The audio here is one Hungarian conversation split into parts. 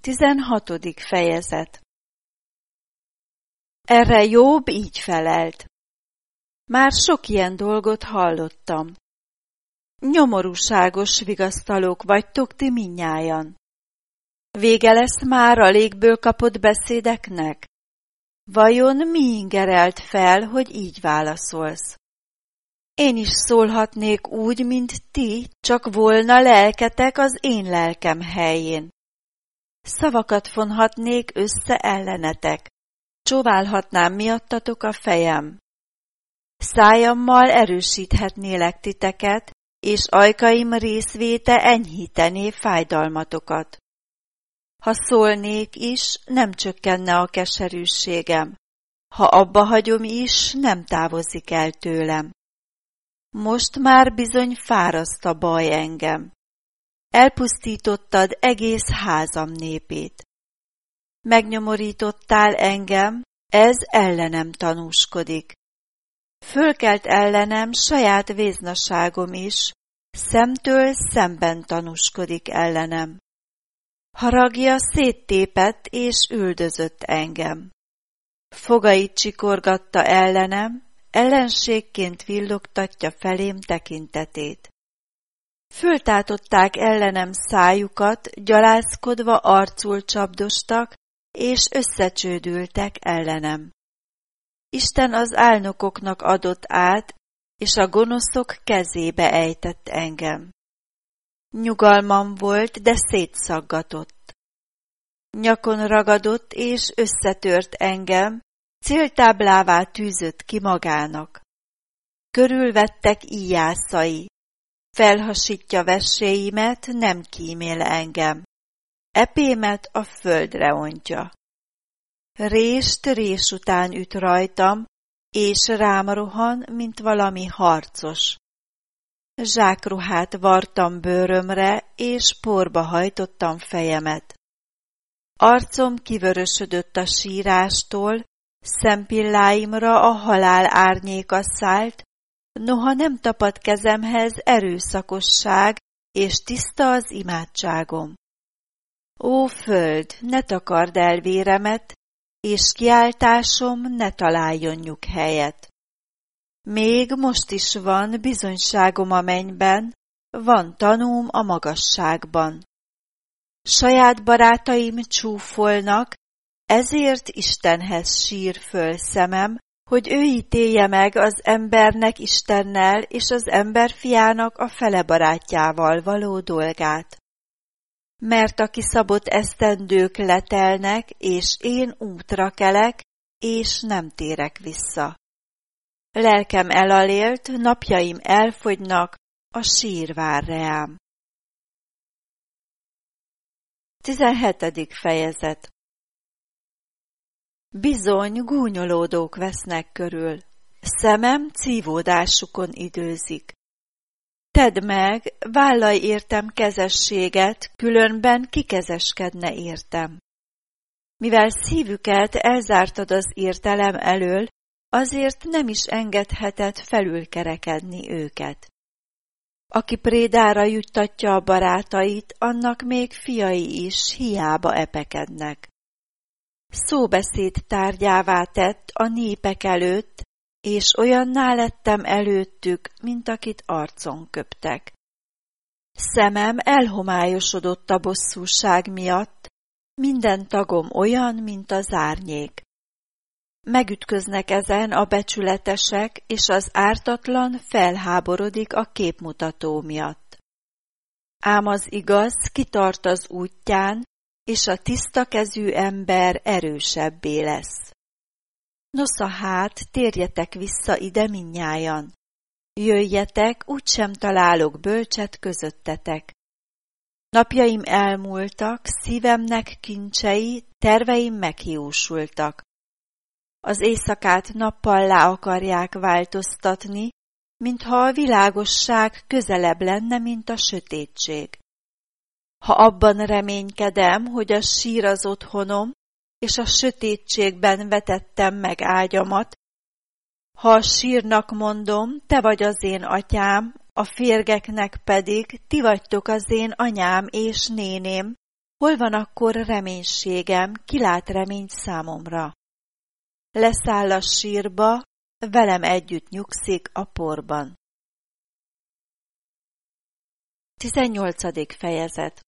16. fejezet. Erre Jób így felelt. Már sok ilyen dolgot hallottam. Nyomorúságos vigasztalók vagytok ti mindnyájan. Vége lesz már a légből kapott beszédeknek? Vajon mi ingerelt fel, hogy így válaszolsz? Én is szólhatnék úgy, mint ti, csak volna lelketek az én lelkem helyén. Szavakat fonhatnék össze ellenetek, csóválhatnám miattatok a fejem. Szájammal erősíthetnélek titeket, és ajkaim részvéte enyhítené fájdalmatokat. Ha szólnék is, nem csökkenne a keserűségem, ha abba hagyom is, nem távozik el tőlem. Most már bizony fáraszt a baj engem. Elpusztítottad egész házam népét. Megnyomorítottál engem, ez ellenem tanúskodik. Fölkelt ellenem saját véznaságom is, szemtől szemben tanúskodik ellenem. Haragja széttépett és üldözött engem. Fogait csikorgatta ellenem, ellenségként villogtatja felém tekintetét. Föltátották ellenem szájukat, gyalázkodva arcul csapdostak, és összecsődültek ellenem. Isten az álnokoknak adott át, és a gonoszok kezébe ejtett engem. Nyugalmam volt, de szétszaggatott. Nyakon ragadott és összetört engem, céltáblává tűzött ki magának. Körülvettek íjászai, felhasítja vesséimet, nem kímél engem. Epémet a földre ontja. Rést rés után üt rajtam, és rám rohan, mint valami harcos. Zsákruhát vartam bőrömre, és porba hajtottam fejemet. Arcom kivörösödött a sírástól, szempilláimra a halál árnyéka szállt, noha nem tapadt kezemhez erőszakosság, és tiszta az imádságom. Ó föld, ne takard el véremet, és kiáltásom ne találjon nyughelyet. Még most is van bizonyságom a mennyben, van tanúm a magasságban. Saját barátaim csúfolnak, ezért Istenhez sír föl szemem, hogy ő ítélje meg az embernek Istennel és az emberfiának a fele barátjával való dolgát. Mert a kiszabott esztendők letelnek, és én útra kelek, és nem térek vissza. Lelkem elalélt, napjaim elfogynak, a sír vár reám. 17. fejezet. Bizony gúnyolódók vesznek körül, szemem cívódásukon időzik. Tedd meg, vállalj értem kezességet, különben kikezeskedne értem. Mivel szívüket elzártad az értelem elől, azért nem is engedheted felülkerekedni őket. Aki prédára juttatja a barátait, annak még fiai is hiába epekednek. Szóbeszéd tárgyává tett a népek előtt, és olyanná lettem előttük, mint akit arcon köptek. Szemem elhomályosodott a bosszúság miatt, minden tagom olyan, mint az árnyék. Megütköznek ezen a becsületesek, és az ártatlan felháborodik a képmutató miatt. Ám az igaz kitart az útján, és a tiszta kezű ember erősebbé lesz. Nosza hát, térjetek vissza ide mindnyájan. Jöjjetek, úgysem találok bölcset közöttetek. Napjaim elmúltak, szívemnek kincsei, terveim meghiúsultak. Az éjszakát nappallá akarják változtatni, mintha a világosság közelebb lenne, mint a sötétség. Ha abban reménykedem, hogy a sír az otthonom, és a sötétségben vetettem meg ágyamat, ha a sírnak mondom, te vagy az én atyám, a férgeknek pedig ti vagytok az én anyám és néném, Hol van akkor reménységem, ki lát reményt számomra? Leszáll a sírba, velem együtt nyugszik a porban. 18. fejezet.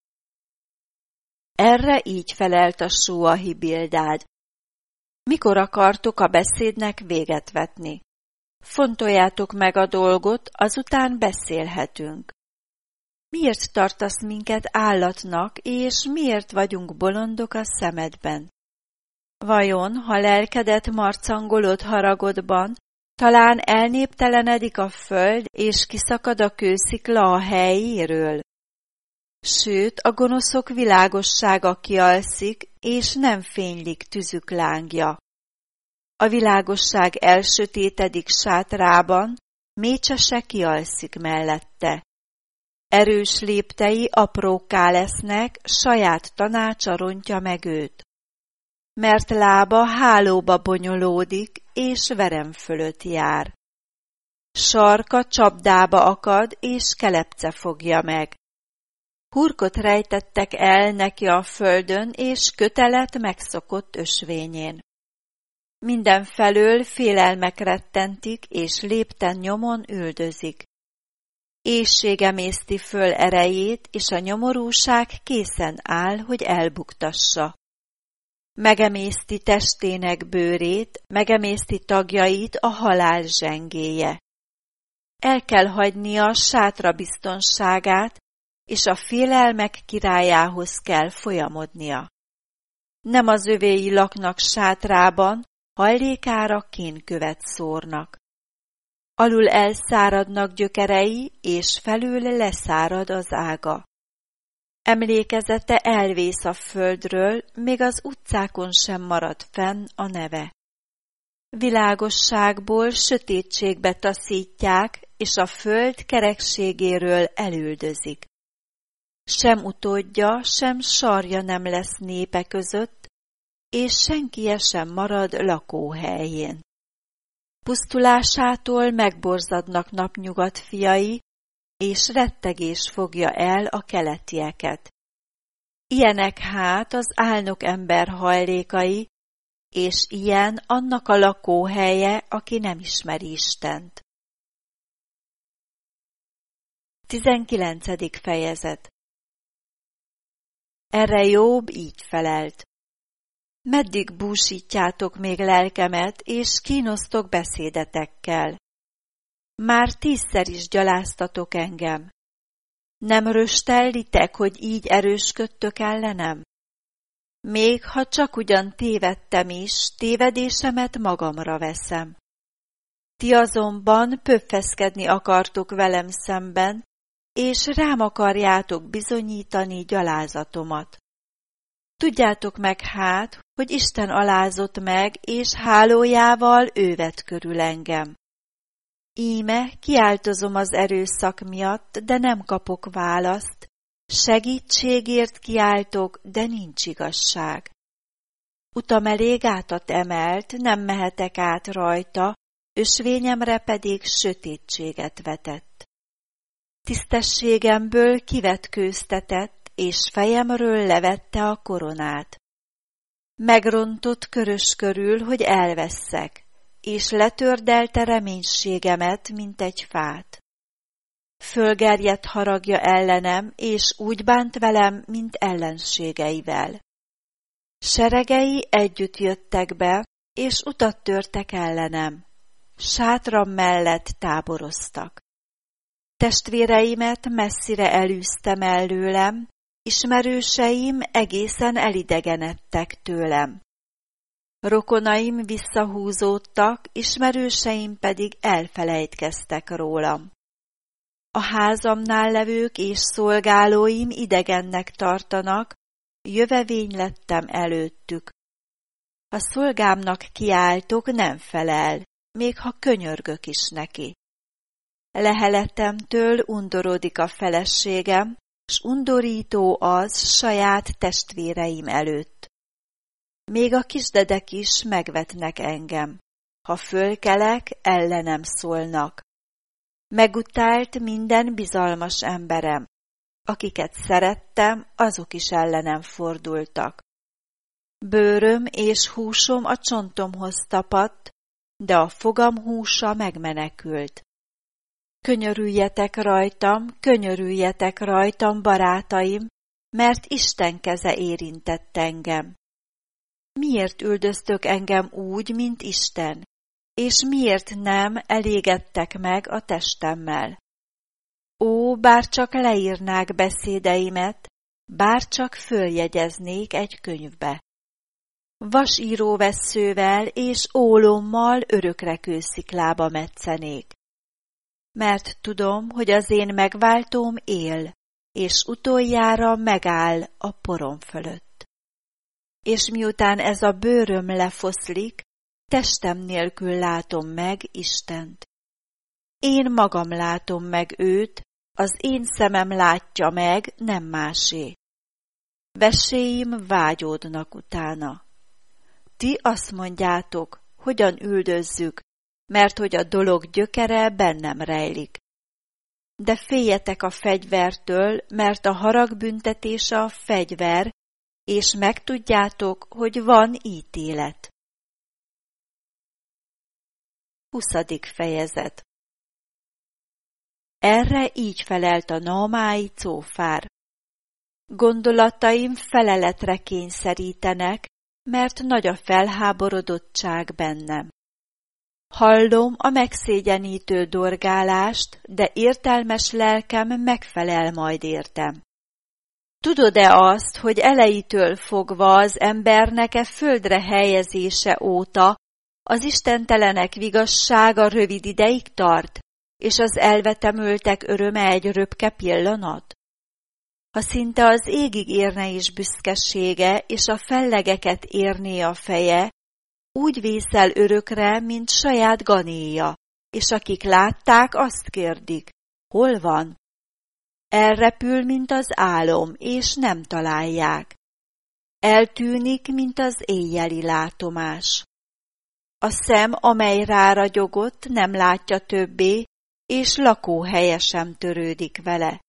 Erre így felelt a Súahi Bildád: mikor akartok a beszédnek véget vetni? Fontoljátok meg a dolgot, azután beszélhetünk. Miért tartasz minket állatnak, és miért vagyunk bolondok a szemedben? Vajon, ha lelkedet marcangolod haragodban, talán elnéptelenedik a föld, és kiszakad a kőszikla a helyéről? Sőt, a gonoszok világossága kialszik, és nem fénylik tüzük lángja. A világosság elsötétedik sátrában, mécse se kialszik mellette. Erős léptei aprókká lesznek, saját tanácsa rontja meg őt. Mert lába hálóba bonyolódik, és verem fölött jár. Sarka csapdába akad, és kelepce fogja meg. Hurkot rejtettek el neki a földön, és kötelet megszokott ösvényén. Mindenfelől félelmek rettentik, és lépten nyomon üldözik. Éhség emészti föl erejét, és a nyomorúság készen áll, hogy elbuktassa. Megemészti testének bőrét, megemészti tagjait a halál zsengéje. El kell hagynia a sátra biztonságát, és a félelmek királyához kell folyamodnia. Nem az övéi laknak sátrában, hajlékára kénkövet szórnak. Alul elszáradnak gyökerei, és felül leszárad az ága. Emlékezete elvész a földről, még az utcákon sem marad fenn a neve. Világosságból sötétségbe taszítják, és a föld kerekségéről elüldözik. Sem utódja, sem sarja nem lesz népe között, és senkie sem marad lakóhelyén. Pusztulásától megborzadnak napnyugat fiai, és rettegés fogja el a keletieket. Ilyenek hát az álnok ember hajlékai, és ilyen annak a lakóhelye, aki nem ismeri Istent. 19. fejezet. Erre Jób így felelt: meddig búsítjátok még lelkemet, és kínosztok beszédetekkel? Már 10-szer is gyaláztatok engem. Nem röstellitek, hogy így erősködtök ellenem? Még ha csak ugyan tévedtem is, tévedésemet magamra veszem. Ti azonban pöffeszkedni akartok velem szemben, és rám akarjátok bizonyítani gyalázatomat. Tudjátok meg hát, hogy Isten alázott meg, és hálójával ő vett körül engem. Íme kiáltozom az erőszak miatt, de nem kapok választ, segítségért kiáltok, de nincs igazság. Utam elé gátat emelt, nem mehetek át rajta, ösvényemre pedig sötétséget vetett. Tisztességemből kivetkőztetett, és fejemről levette a koronát. Megrontott körös körül, hogy elvesszek, és letördelte reménységemet, mint egy fát. Fölgerjedt haragja ellenem, és úgy bánt velem, mint ellenségeivel. Seregei együtt jöttek be, és utat törtek ellenem. Sátram mellett táboroztak. Testvéreimet messzire elűztem előlem, ismerőseim egészen elidegenedtek tőlem. Rokonaim visszahúzódtak, ismerőseim pedig elfelejtkeztek rólam. A házamnál levők és szolgálóim idegennek tartanak, jövevény lettem előttük. Ha szolgámnak kiáltok, nem felel, még ha könyörgök is neki. Leheletemtől undorodik a feleségem, s undorító az saját testvéreim előtt. Még a kisdedek is megvetnek engem. Ha fölkelek, ellenem szólnak. Megutált minden bizalmas emberem. akiket szerettem, azok is ellenem fordultak. Bőröm és húsom a csontomhoz tapadt, de a fogam húsa megmenekült. Könyörüljetek rajtam, barátaim, mert Isten keze érintett engem. Miért üldöztök engem úgy, mint Isten, és miért nem elégedtek meg a testemmel? Ó, bárcsak leírnák beszédeimet, bárcsak följegyeznék egy könyvbe. Vasíróvesszővel és ólommal örökre kősziklába metszenék. Mert tudom, hogy az én megváltóm él, és utoljára megáll a porom fölött. És miután ez a bőröm lefoszlik, testem nélkül látom meg Istent. Én magam látom meg őt, az én szemem látja meg, nem másé. Veséim vágyódnak utána. Ti azt mondjátok, hogyan üldözzük, mert hogy a dolog gyökere bennem rejlik. De féljetek a fegyvertől, mert a harag büntetése a fegyver, és megtudjátok, hogy van ítélet. 20. fejezet. Erre így felelt a naamái Cófár. Gondolataim feleletre kényszerítenek, mert nagy a felháborodottság bennem. Hallom a megszégyenítő dorgálást, de értelmes lelkem megfelel majd értem. Tudod-e azt, hogy elejétől fogva az embernek földre helyezése óta az istentelenek vigassága rövid ideig tart, és az elvetemültek öröme egy röpke pillanat? Ha szinte az égig érne is büszkesége, és a fellegeket érné a feje, úgy vészel örökre, mint saját ganéja, és akik látták, azt kérdik, hol van? Elrepül, mint az álom, és nem találják. Eltűnik, mint az éjjeli látomás. A szem, amely ráragyogott, nem látja többé, és lakóhelye sem törődik vele.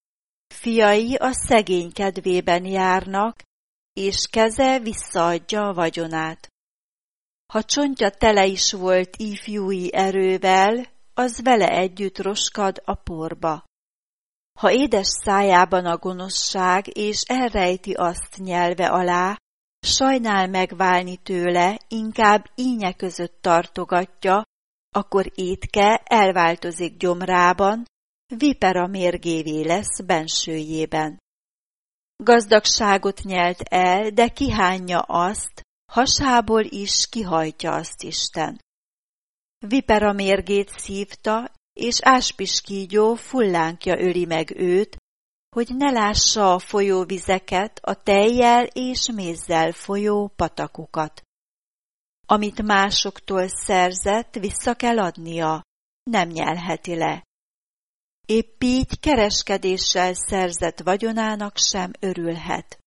Fiai a szegény kedvében járnak, és keze visszaadja a vagyonát. Ha csontja tele is volt ifjúi erővel, az vele együtt roskad a porba. Ha édes szájában a gonoszság, és elrejti azt nyelve alá, sajnál megválni tőle, inkább ínye között tartogatja, akkor étke elváltozik gyomrában, vipera mérgévé lesz bensőjében. Gazdagságot nyelt el, de kihányja azt, hasából is kihajtja azt Isten. Vipera mérgét szívta, és áspiskígyó fullánkja öli meg őt, hogy ne lássa a folyóvizeket, a tejjel és mézzel folyó patakokat. Amit másoktól szerzett, vissza kell adnia, nem nyelheti le. Épp így kereskedéssel szerzett vagyonának sem örülhet.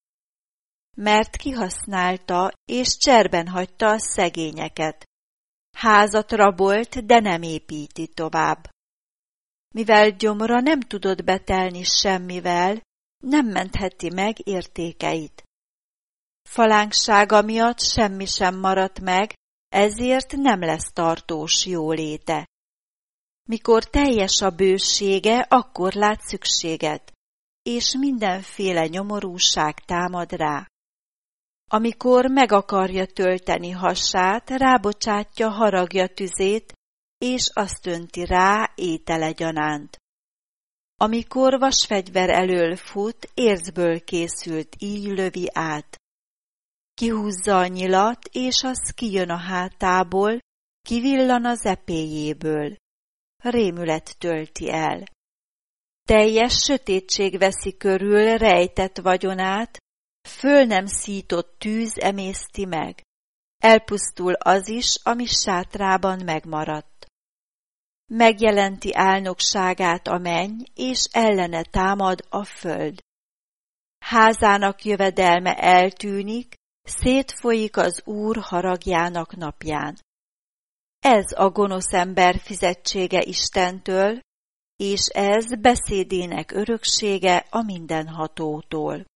Mert kihasználta és cserben hagyta a szegényeket. Házat rabolt, de nem építi tovább. Mivel gyomra nem tudott betelni semmivel, nem mentheti meg értékeit. Falánksága miatt semmi sem maradt meg, ezért nem lesz tartós jóléte. Mikor teljes a bősége, akkor lát szükséget, és mindenféle nyomorúság támad rá. Amikor meg akarja tölteni hasát, rábocsátja haragja tüzét, és azt önti rá étele gyanánt. Amikor vasfegyver elől fut, érzből készült így lövi át. Kihúzza a nyilat, és az kijön a hátából, kivillan az epéjéből. Rémület tölti el. Teljes sötétség veszi körül rejtett vagyonát, föl nem szított tűz emészti meg. Elpusztul az is, ami sátrában megmaradt. Megjelenti álnokságát a menny, és ellene támad a föld. Házának jövedelme eltűnik, szétfolyik az Úr haragjának napján. Ez a gonosz ember fizetsége Istentől, és ez beszédének öröksége a mindenhatótól.